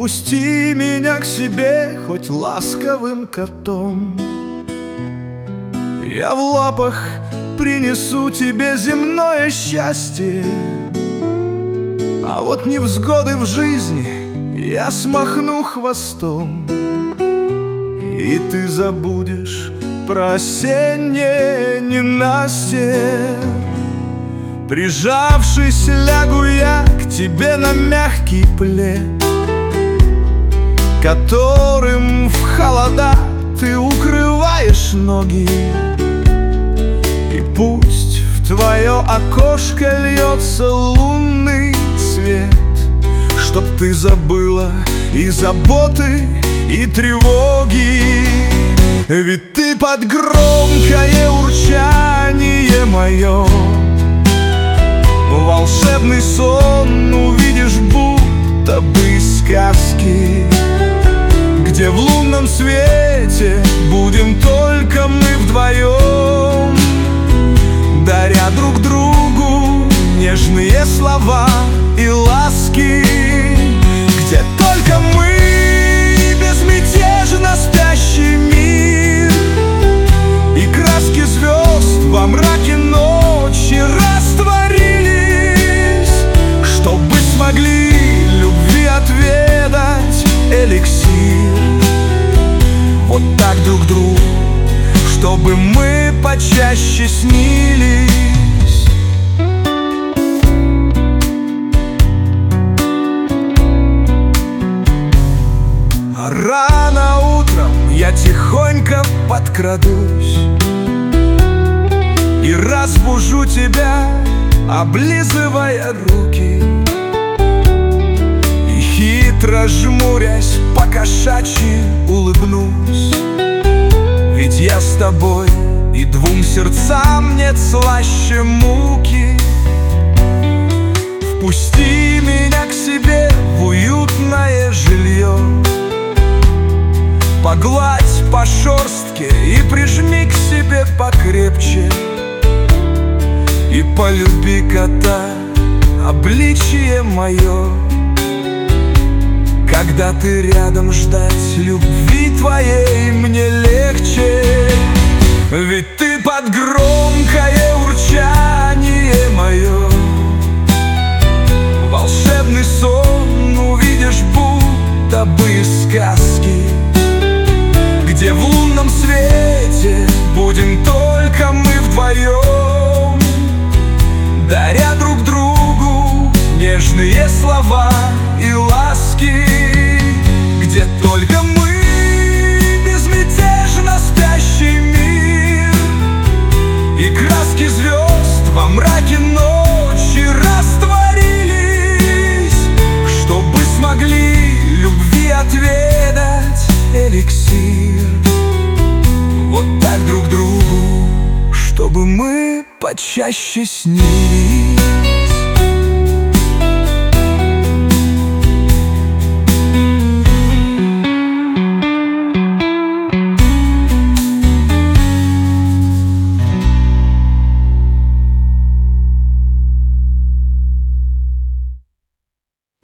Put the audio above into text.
Пусти меня к себе хоть ласковым котом. Я в лапах принесу тебе земное счастье, а вот невзгоды в жизни я смахну хвостом. И ты забудешь про осеннее ненастье. Прижавшись, лягу я к тебе на мягкий плед, которым в холода ты укрываешь ноги. И пусть в твое окошко льется лунный свет, чтоб ты забыла и заботы, и тревоги. Ведь ты под громкое урчание мое волшебный сон увидишь, будто бы сказки, где в лунном свете будем только мы вдвоем, даря друг другу нежные слова и ласки, где только мы, безмятежно спящий мир, и краски звезд во мраке ночи растворились, чтобы смогли любви отведать эликсир. Вот так друг другу, чтобы мы почаще снились. А рано утром я тихонько подкрадусь и разбужу тебя, облизывая руки, и хитро жмурясь по-кошачьи улыбнусь. Ведь я с тобой, и двум сердцам нет слаще муки. Впусти меня к себе в уютное жилье, погладь по шерстке и прижми к себе покрепче, и полюби кота, обличье мое. Когда ты рядом, ждать любви твоей мне легче. Ведь ты под громкое урчание мое волшебный сон увидишь, будто бы сказки, где в лунном свете будем только мы вдвоем, даря друг другу нежные слова и ласки, где только мы, безмятежно спящий мир, и краски звезд во мраке ночи растворились, чтобы смогли любви отведать эликсир. Вот так друг другу, чтобы мы почаще снились.